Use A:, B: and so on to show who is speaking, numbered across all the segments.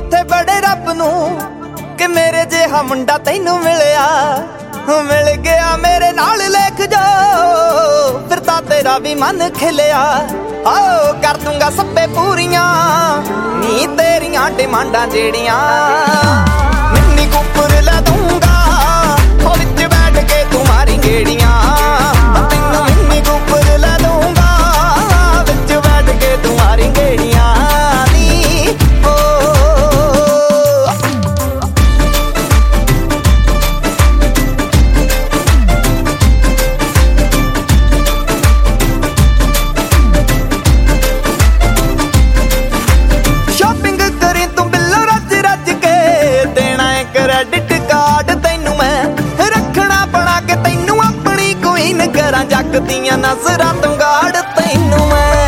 A: मत्थे बड़े रब नू कि मेरे जिहा मुंडा तैनू मिलिया। मिल गया मेरे नाल लेख जो फिर तां तेरा भी मन खिलिया। आओ कर दूंगा सब्बे पूरियां नी तेरियां डिमांडां जेड़ियां। मिन्नी कुपर लै दूंगा ओ विच बैठ के तू मारी गेड़ियां। तैनू मिन्नी कुपर लै दूंगा विच बैठ के तू मारी गेड़ियां। क्रेडिट कार्ड तैनू मैं रखना बना के तैनू अपनी क्वीन करा। जग दियां नजरां तो गाड़ तैनू मैं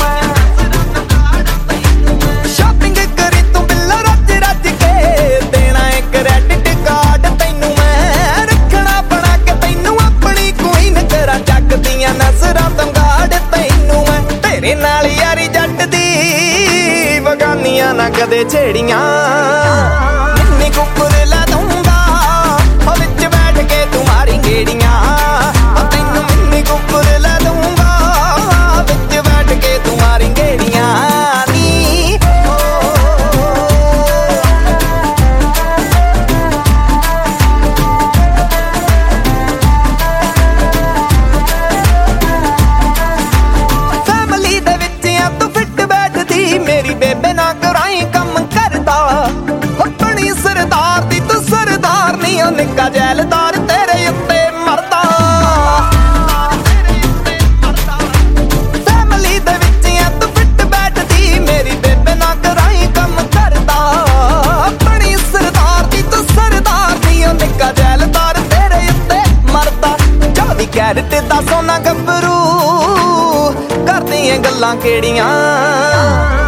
A: शॉपिंग करी तू बिल्लो रज रज के देना है क्रेडिट कार्ड तैनू मैं रखना बना के तैनू अपनी क्वीन करा। जग दियां नजरां तो गाड़ तैनू मैं तेरे नाल यारी जट दी बगानियां ना कदे छेड़ियां। मिन्नी कुपर लै दूंगा ओ विच बैठ के तू मारी गेड़ियां। तैनू मिन्नी कुपर लै दूंगा विच बैठ के तू मारी गेड़ियां। फैमिली दे विच आ तू फिट बैठदी मेरी बेबे ना कराई कम करदा। अपनी सरदार दी तू सरदार नहीं ओ निक्का जैलदार तेरे उत्ते मरदा। फैमिली दे विच आ तू फिट बैठदी मेरी बेबे ना कराई कम करदा। अपनी सरदार दी तू सरदार नहीं ओ निक्का जैलदार तेरे उत्ते मरदा। 24 कैरेट दा सोना गब्बरू करदियां गल्लां केड़ियां।